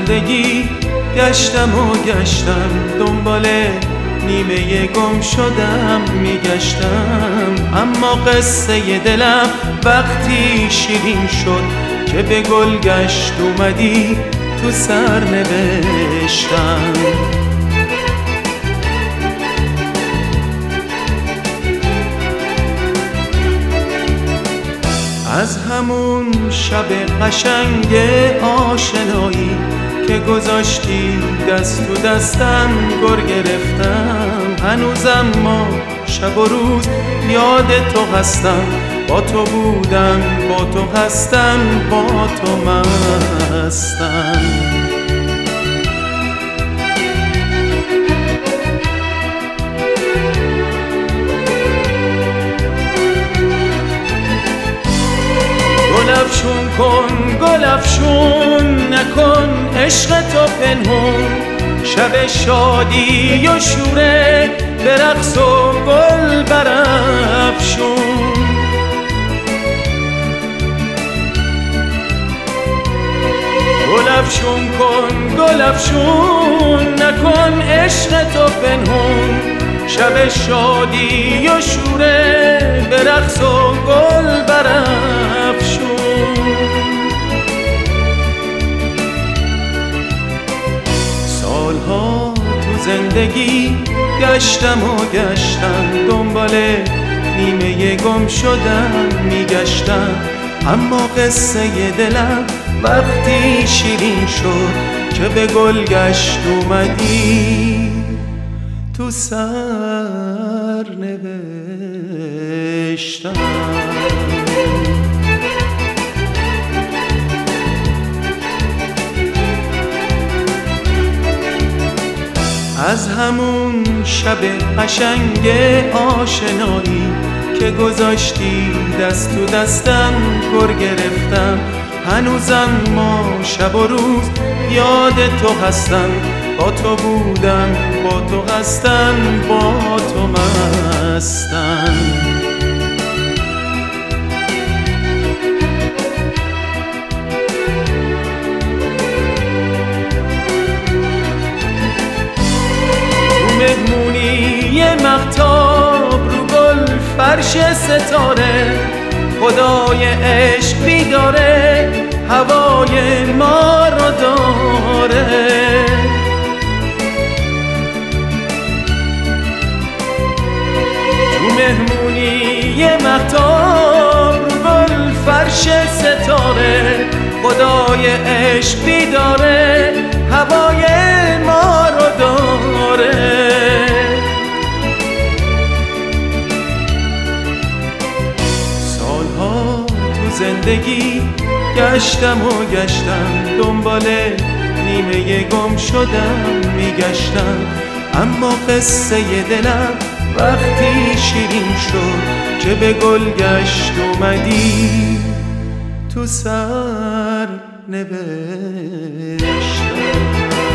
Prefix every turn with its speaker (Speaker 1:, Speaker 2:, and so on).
Speaker 1: زندگی گشتم و گشتم، دنبال نیمه گم شدم میگشتم. اما قصه دلم وقتی شیرین شد که به گلگشت اومدی تو سرنوشتم. از همون شب قشنگ آشنایی که گذاشتی دست تو دستم گر گرفتم. هنوزم ما شب و روز یاد تو هستم، با تو بودم، با تو هستم، با تو مستم. گلفشون کن، گلفشون نکن عشق تو پنهون. شب شادی و شوره به رقص و گل برافشون. گلفشون کن، گلفشون نکن عشق تو پنهون. شب شادی و شوره به رقص و گل برافشون. سالها تو زندگی گشتم و گشتم، دنبال نیمه گم شدم میگشتم. اما قصه دلم وقتی شیرین شد که به گلگشت اومدی تو سرنوشتم. از همون شب قشنگ آشنایی که گذاشتی دست تو دستم گر گرفتم. هنوزم ما شب و روز یاد تو هستم، با تو بودم، با تو هستم، با تو مستم. مهمونی مهتاب رو گل فرش ستاره، خدای عشق بیداره هوای ما رو داره. تو مهمونی مهتاب رو گل فرش ستاره، خدای عشق بیداره هوای ما رو داره. سالها تو زندگی گشتم و گشتم، دنبال نیمه گم شدم میگشتم. اما قصه دلم وقتی شیرین شد که به گلگشت اومدی تو سرنوشتم.